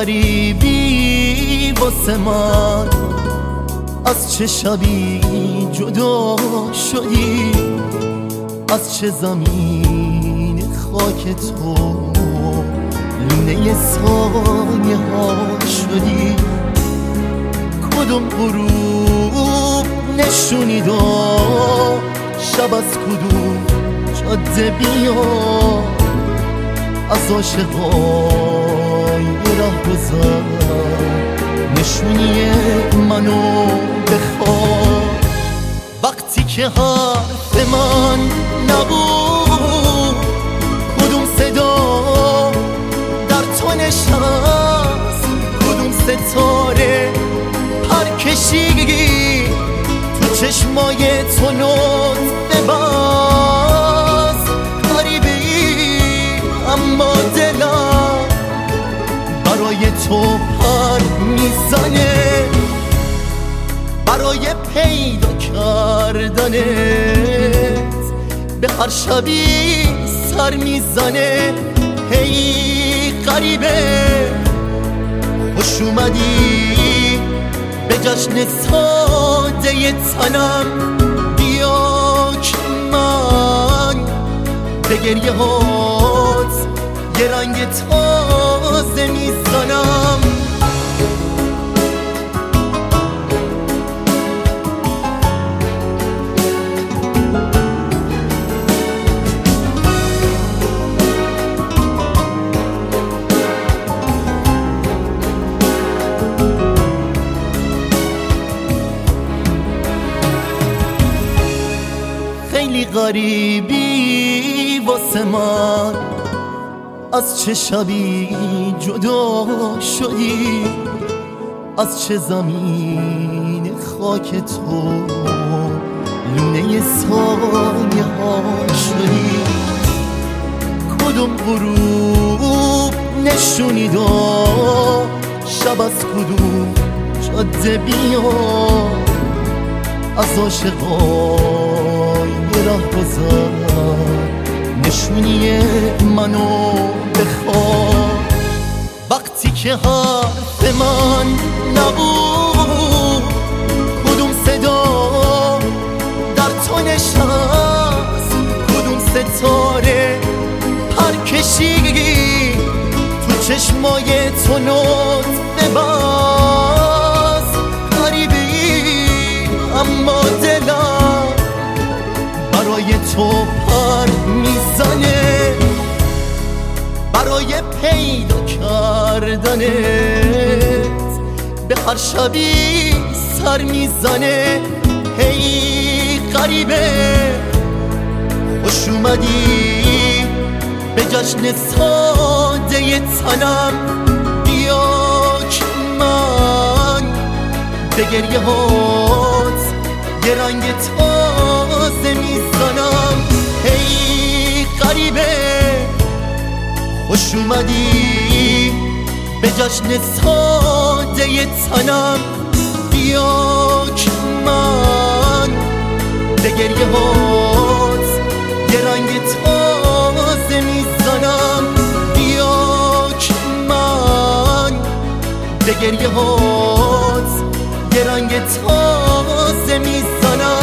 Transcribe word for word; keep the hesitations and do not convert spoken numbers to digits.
غریبی واسه من، از چه شبی جدا شدی، از چه زمین خاک تو لونه سایه ها شدی. کدوم غروب نشونی داد شب، از کدوم جاده بیاد، از عاشقای رهگذر نشونی منو بخواد. وقتی که حرف من نبود، کدوم صدا در تو نشست، کدوم ستاره پر کشیدی تو چشمای تو نطفه بست. غریبه ای اما دلم برای تو پر میزنه، برای پیدا کردنت به هر شبی سر میزنه. هی غریبه خوش اومدی به جشن ساده تنم، بیا که من به گریه هات یه رنگ تازه میزنم. خیلی غریبی واسه من، از چه شبی جدا شدی، از چه زمین خاک تو لونه سایه ها شدی. کدوم غروب نشونی داد شب، از کدوم جاده بیاد، از عاشقای رهگذر نشونی منو بخواد. وقتی که حرف من نبود، کدوم صدا در تو نشست، کدوم ستاره پر کشیدی تو چشمای تو نطفه بست. غریبه ای اما دلم برای تو پر میزنه، برای پیدا کردنت به هر شبی سر میزنه. هی غریبه خوش اومدی به جشن ساده تنم، بیا که من به گریه هات یه رنگ تازه میزنم. هی غریبه خوش اومدی به جشن ساده تنم، بیا که من به گریه هات یه رنگ تازه میزنم. بیا که من به گریه هات یه رنگ تازه میزنم.